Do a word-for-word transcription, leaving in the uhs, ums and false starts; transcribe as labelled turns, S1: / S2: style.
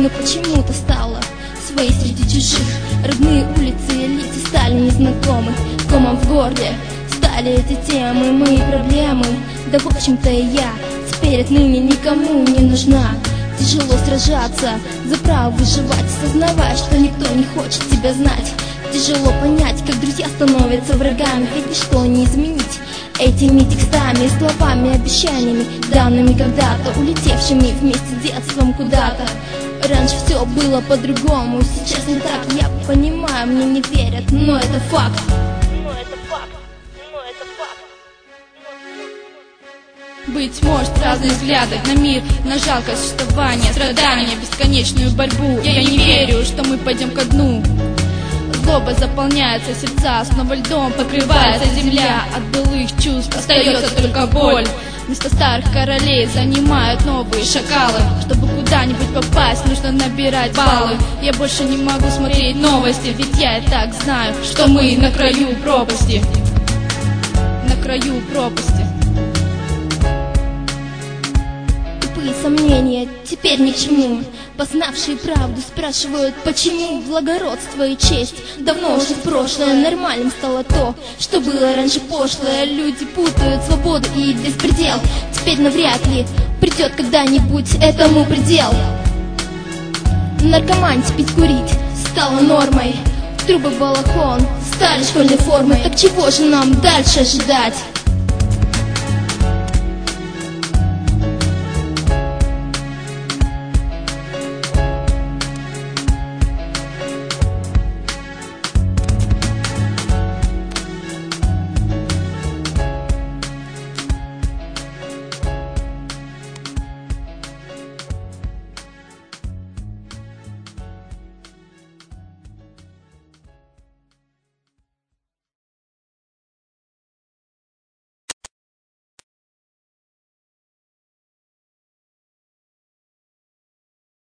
S1: но почему-то стало своей среди чужих. Родные улицы, лица стали незнакомы. Комом в горле стали эти темы, мои проблемы. Да в общем-то и я теперь отныне никому не нужна. Тяжело сражаться за право выживать, сознавая, что никто не хочет тебя знать. Тяжело понять, как друзья становятся врагами, ведь ничто не изменить этими текстами, словами, обещаниями, данными когда-то, улетевшими вместе с детством куда-то. Раньше все было по-другому, сейчас не так, я понимаю, мне не верят, но это факт. Но это факт, но это факт.
S2: Быть может, разные взгляды на мир, на жалкое существование, страдания, бесконечную борьбу. Я не верю, что мы пойдем ко дну. Злоба заполняется сердца, снова льдом покрывается земля. От былых чувств остается только боль. Вместо старых королей занимают новые шакалы. Чтобы куда-нибудь попасть, нужно набирать баллы. Я больше не могу смотреть новости, ведь я и так знаю, что мы на краю пропасти. На краю пропасти.
S1: Тупые сомнения теперь ни к чему. Познавшие правду спрашивают, почему благородство и честь давно уже в прошлое. Нормальным стало то, что было раньше пошлое. Люди путают свободу и беспредел. Теперь навряд ли придет когда-нибудь этому предел. Наркоманить, пить, курить стало нормой. Трубы, балахон стали школьной формой. Так чего же нам дальше ожидать?